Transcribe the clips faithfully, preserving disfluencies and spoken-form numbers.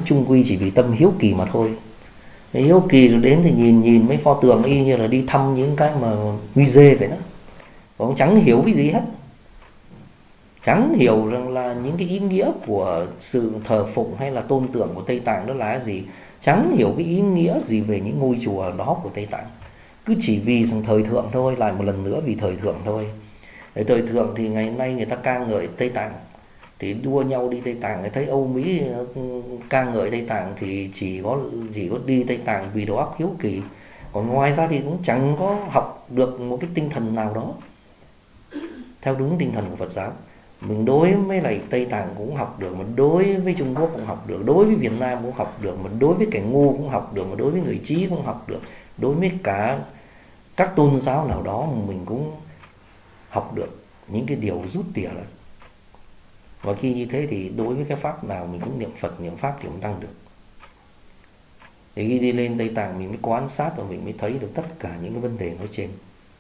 chung quy chỉ vì tâm hiếu kỳ mà thôi. Hiếu kỳ rồi đến thì nhìn nhìn mấy pho tượng y như là đi thăm những cái mà musée vậy đó, cũng chẳng hiểu cái gì hết, chẳng hiểu rằng là những cái ý nghĩa của sự thờ phụng hay là tôn tượng của Tây Tạng đó là cái gì, chẳng hiểu cái ý nghĩa gì về những ngôi chùa đó của Tây Tạng, cứ chỉ vì rằng thời thượng thôi, lại một lần nữa vì thời thượng thôi. Để thời thượng thì ngày nay người ta ca ngợi Tây Tạng thì đua nhau đi Tây Tạng, người thấy Âu Mỹ ca ngợi Tây Tạng thì chỉ có chỉ có đi Tây Tạng vì đầu óc hiếu kỳ, còn ngoài ra thì cũng chẳng có học được một cái tinh thần nào đó theo đúng tinh thần của Phật giáo. Mình đối với lại Tây Tạng cũng học được, mà đối với Trung Quốc cũng học được, đối với Việt Nam cũng học được, mà đối với kẻ ngu cũng học được, mà đối với người trí cũng học được, đối với cả các tôn giáo nào đó mình cũng học được những cái điều rút tỉa lại. Và khi như thế thì đối với cái pháp nào mình cũng niệm Phật, niệm pháp thì cũng tăng được. Thì khi đi lên Tây Tạng mình mới quan sát và mình mới thấy được tất cả những cái vấn đề nói trên.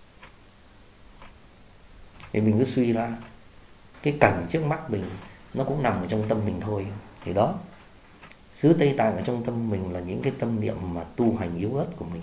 Thì mình cứ suy ra cái cảnh trước mắt mình nó cũng nằm ở trong tâm mình thôi. Thì đó, xứ Tây Tạng ở trong tâm mình là những cái tâm niệm mà tu hành yếu ớt của mình.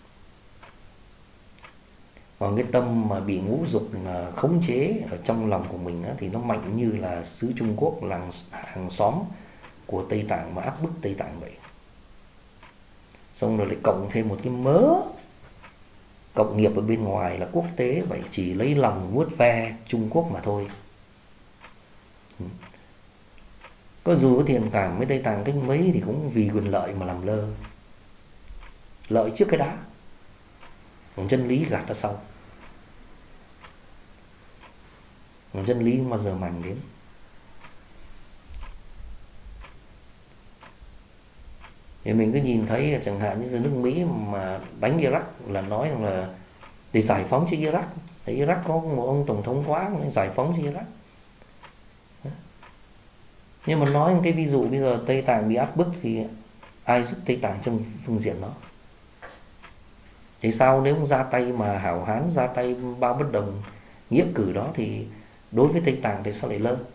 Còn cái tâm mà bị ngũ dục khống chế ở trong lòng của mình á, thì nó mạnh như là xứ Trung Quốc, làng hàng xóm của Tây Tạng mà áp bức Tây Tạng vậy. Xong rồi lại cộng thêm một cái mớ cộng nghiệp ở bên ngoài là quốc tế vậy, chỉ lấy lòng vuốt ve Trung Quốc mà thôi. Có dù có thiện cảm với Tây Tạng cách mấy thì cũng vì quyền lợi mà làm lơ. Lợi trước cái đã, còn chân lý gạt ra sau. Còn chân lý không bao giờ màng đến. Thì mình cứ nhìn thấy chẳng hạn như nước Mỹ mà đánh Iraq là nói rằng là để giải phóng cho Iraq. Thì Iraq có một ông tổng thống quá giải phóng cho Iraq. Nhưng mà nói một cái ví dụ bây giờ Tây Tạng bị áp bức thì ai giúp Tây Tạng trong phương diện đó? Thì sao nếu ra tay mà hảo hán, ra tay bao bất đồng nghĩa cử đó thì đối với Tây Tạng thì sao lại lơ?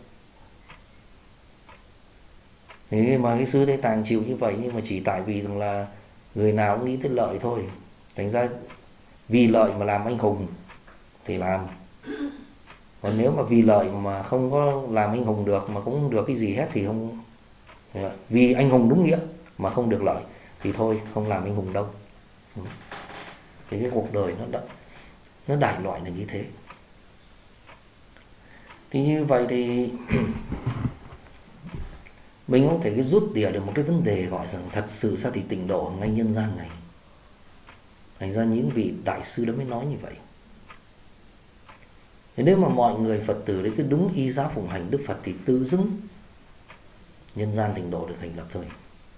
Thế mà cái xứ Tây Tạng chịu như vậy, nhưng mà chỉ tại vì rằng là người nào cũng nghĩ tới lợi thôi. Thành ra vì lợi mà làm anh hùng thì làm. Còn nếu mà vì lợi mà không có làm anh hùng được, mà cũng không được cái gì hết thì không. Vì anh hùng đúng nghĩa mà không được lợi thì thôi, không làm anh hùng đâu. Thì cái cuộc đời nó đã, nó đại loại là như thế. Thì như vậy thì mình không thể cái rút tỉa được một cái vấn đề gọi rằng thật sự sao thì tịnh độ ngay nhân gian này. Thành ra những vị đại sư đó mới nói như vậy. Thế nếu mà mọi người Phật tử đấy cứ đúng y giáo phụng hành Đức Phật thì tự dưng nhân gian tịnh độ được thành lập thôi.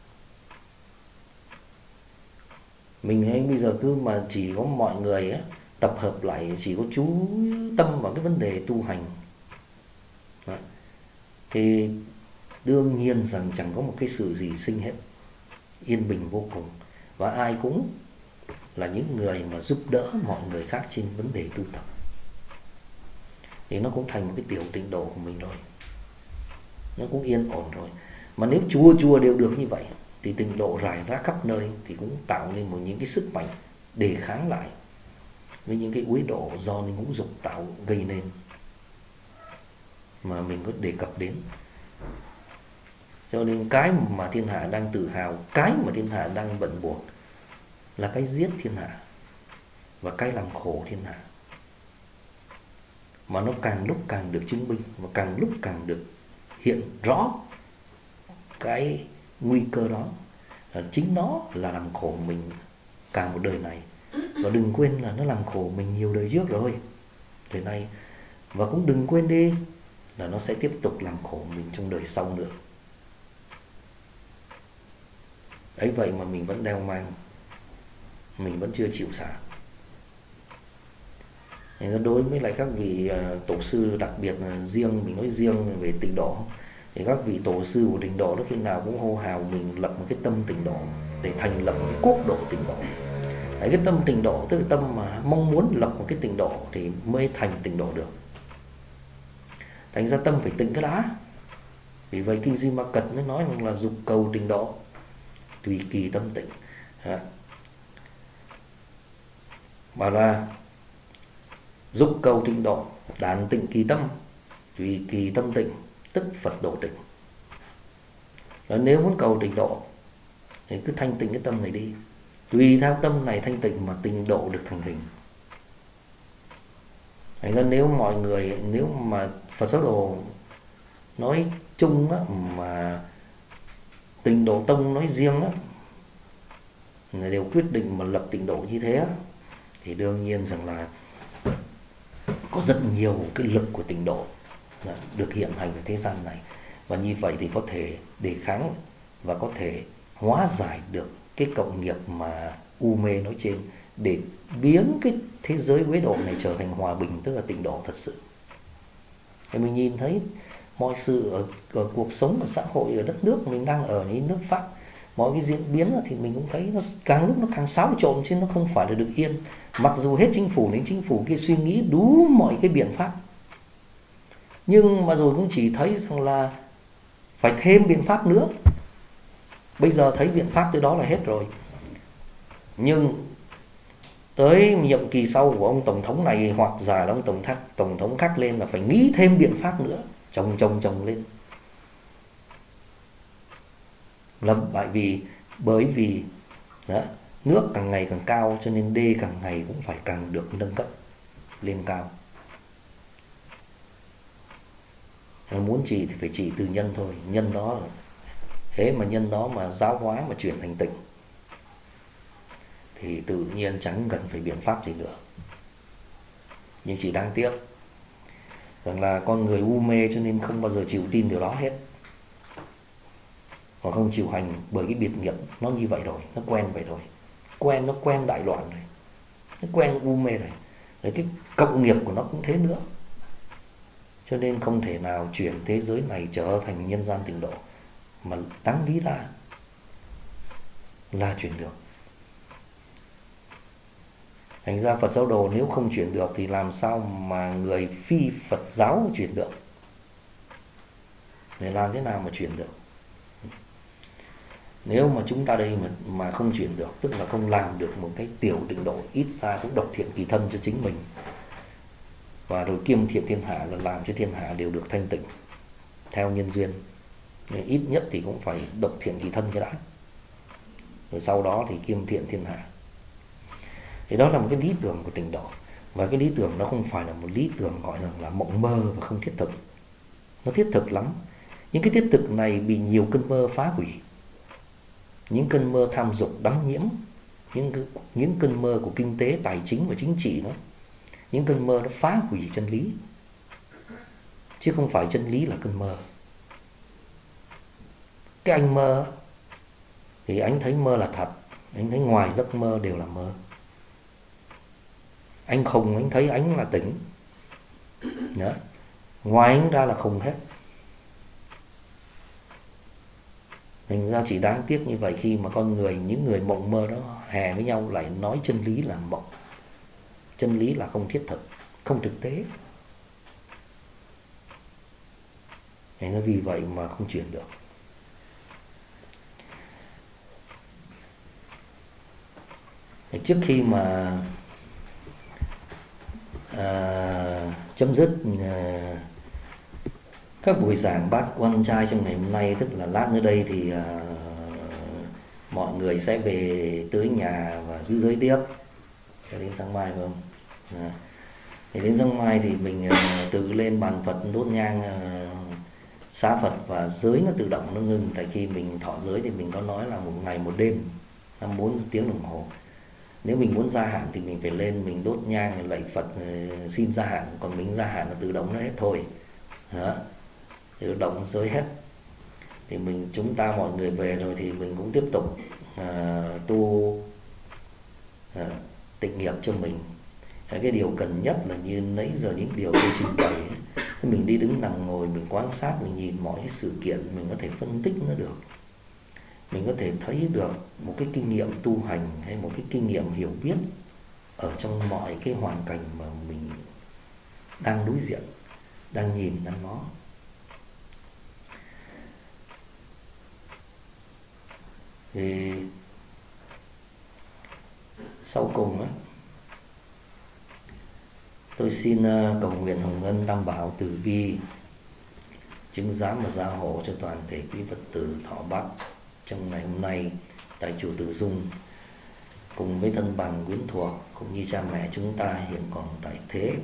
Mình hay bây giờ cứ mà chỉ có mọi người á, tập hợp lại chỉ có chú tâm vào cái vấn đề tu hành đó, thì đương nhiên rằng chẳng có một cái sự gì sinh hết, yên bình vô cùng. Và ai cũng là những người mà giúp đỡ mọi người khác trên vấn đề tu tập. Thì nó cũng thành một cái tiểu tịnh độ của mình rồi, nó cũng yên ổn rồi. Mà nếu chùa chùa đều được như vậy thì tịnh độ rải rác khắp nơi thì cũng tạo nên một những cái sức mạnh đề kháng lại với những cái uế độ do ngũ dục tạo gây nên mà mình có đề cập đến. Cho nên cái mà thiên hạ đang tự hào, cái mà thiên hạ đang bận buộc là cái giết thiên hạ và cái làm khổ thiên hạ. Mà nó càng lúc càng được chứng minh và càng lúc càng được hiện rõ cái nguy cơ đó. Chính nó là làm khổ mình cả một đời này. Và đừng quên là nó làm khổ mình nhiều đời trước rồi, đời này. Và cũng đừng quên đi là nó sẽ tiếp tục làm khổ mình trong đời sau nữa. Ấy vậy mà mình vẫn đeo mang, mình vẫn chưa chịu xả. Đối với lại các vị tổ sư, đặc biệt là riêng, mình nói riêng về tịnh độ, thì các vị tổ sư của tịnh độ lúc khi nào cũng hô hào mình lập một cái tâm tịnh độ để thành lập một cái quốc độ tịnh độ. Đấy, cái tâm tịnh độ tức là tâm mà mong muốn lập một cái tịnh độ thì mới thành tịnh độ được. Thành ra tâm phải tịnh cái đã, Vì vậy kinh Duy Ma Cật mới nói rằng là dục cầu tịnh độ, tùy kỳ tâm tịnh. Bảo là dục cầu tịnh độ, đản tịnh kỳ tâm, tùy kỳ tâm tịnh, tức Phật độ tịnh. Đó, nếu muốn cầu tịnh độ thì cứ thanh tịnh cái tâm này đi, tùy theo tâm này thanh tịnh mà tịnh độ được thành hình. Thành ra nếu mọi người, nếu mà Phật giáo đồ nói chung á, mà Tịnh Độ Tông nói riêng á, đều quyết định mà lập tịnh độ như thế á, thì đương nhiên rằng là có rất nhiều cái lực của tịnh độ được hiện hành ở thế gian này, và như vậy thì có thể đề kháng và có thể hóa giải được cái cộng nghiệp mà u mê nói trên, để biến cái thế giới quế độ này trở thành hòa bình, tức là tịnh độ thật sự. Thì mình nhìn thấy mọi sự ở, ở cuộc sống, ở xã hội, ở đất nước mình đang ở, những nước Pháp, mọi cái diễn biến thì mình cũng thấy nó càng lúc nó càng xáo trộn, chứ nó không phải là được yên. Mặc dù hết chính phủ đến chính phủ kia suy nghĩ đủ mọi cái biện pháp, nhưng mà rồi cũng chỉ thấy rằng là phải thêm biện pháp nữa. Bây giờ thấy biện pháp tới đó là hết rồi, nhưng tới nhiệm kỳ sau của ông tổng thống này hoặc giả là ông tổng thống tổng thống khác lên là phải nghĩ thêm biện pháp nữa, chồng chồng chồng lên. Là bởi vì bởi vì đó, nước càng ngày càng cao cho nên đê càng ngày cũng phải càng được nâng cấp lên cao. Muốn trị thì phải trị từ nhân thôi, nhân đó thế mà nhân đó mà giáo hóa mà chuyển thành tịnh thì tự nhiên chẳng cần phải biện pháp gì nữa. Nhưng chỉ đáng tiếc rằng là con người u mê cho nên không bao giờ chịu tin điều đó hết, hoặc không chịu hành, bởi cái biệt nghiệp nó như vậy rồi, nó quen vậy rồi, quen nó quen đại loạn rồi, nó quen u mê rồi. Đấy, cái cộng nghiệp của nó cũng thế nữa, cho nên không thể nào chuyển thế giới này trở thành nhân gian tịnh độ, mà đáng lý ra là chuyển được. Thành ra Phật giáo đồ nếu không chuyển được thì làm sao mà người phi Phật giáo chuyển được? Để làm thế nào mà chuyển được? Nếu mà chúng ta đây mà, mà không chuyển được, tức là không làm được một cái tiểu tịnh độ, ít ra cũng độc thiện kỳ thân cho chính mình, và rồi kiêm thiện thiên hạ, là làm cho thiên hạ đều được thanh tịnh theo nhân duyên. Nên ít nhất thì cũng phải độc thiện kỳ thân cái đã, rồi sau đó thì kiêm thiện thiên hạ. Thì đó là một cái lý tưởng của tịnh độ, và cái lý tưởng nó không phải là một lý tưởng gọi rằng là mộng mơ và không thiết thực. Nó thiết thực lắm. Những cái thiết thực này bị nhiều cơn mơ phá hủy. Những cơn mơ tham dục đắm nhiễm, những, những cơn mơ của kinh tế, tài chính và chính trị, nó những cơn mơ nó phá hủy chân lý, chứ không phải chân lý là cơn mơ. Cái anh mơ thì anh thấy mơ là thật, anh thấy ngoài giấc mơ đều là mơ. Anh khùng, anh thấy anh là tỉnh. Đó. Ngoài anh ra là khùng hết. Thành ra chỉ đáng tiếc như vậy khi mà con người, những người mộng mơ đó hè với nhau lại nói chân lý là mộng, chân lý là không thiết thực, không thực tế. Thành ra vì vậy mà không chuyển được. Trước khi mà à, chấm dứt à, các buổi giảng bát quan trai trong ngày hôm nay, tức là lát nữa đây thì à, mọi người sẽ về tới nhà và giữ giới tiếp cho đến sáng mai, phải không? À, thì đến sáng mai thì mình à, tự lên bàn Phật đốt nhang à, xá Phật, và giới nó tự động nó ngừng. Tại khi mình thọ giới thì mình có nói là một ngày một đêm hai mươi bốn tiếng đồng hồ. Nếu mình muốn gia hạn thì mình phải lên mình đốt nhang lạy Phật xin gia hạn, còn mình gia hạn là tự động nó hết thôi. Đó, tự động giới hết. Thì mình chúng ta mọi người về rồi thì mình cũng tiếp tục à, tu à, tịnh nghiệp cho mình. Cái điều cần nhất là như nãy giờ những điều tôi trình bày, mình đi đứng nằm ngồi mình quan sát, mình nhìn mọi cái sự kiện, mình có thể phân tích nó được, mình có thể thấy được một cái kinh nghiệm tu hành hay một cái kinh nghiệm hiểu biết ở trong mọi cái hoàn cảnh mà mình đang đối diện, đang nhìn, đang ngó. Thì sau cùng á, tôi xin cầu nguyện hồng ân Tam Bảo Từ Bi chứng giám và gia hộ cho toàn thể quý Phật tử thọ Bát trong ngày hôm nay tại chùa Từ Dung, cùng với thân bằng quyến thuộc cũng như cha mẹ chúng ta hiện còn tại thế,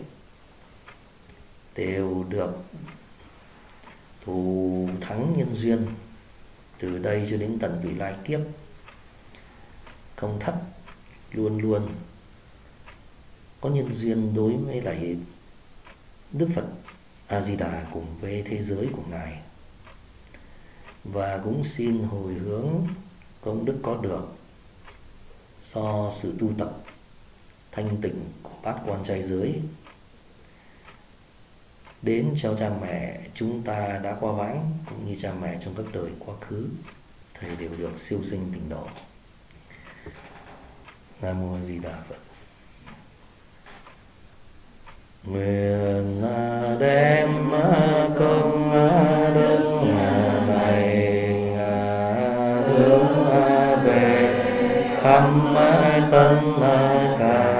đều được thù thắng nhân duyên từ đây cho đến tận vị lai kiếp, không thất luôn luôn có nhân duyên đối với lại Đức Phật A Di Đà cùng với thế giới của Ngài. Và cũng xin hồi hướng công đức có được do sự tu tập thanh tịnh của bát quan trai giới đến cho cha mẹ chúng ta đã qua vãng cũng như cha mẹ trong các đời quá khứ, thầy đều được siêu sinh tịnh độ. Nam mô A Di Đà Phật. Nguyện đem công đức này hướng về khắp tân ca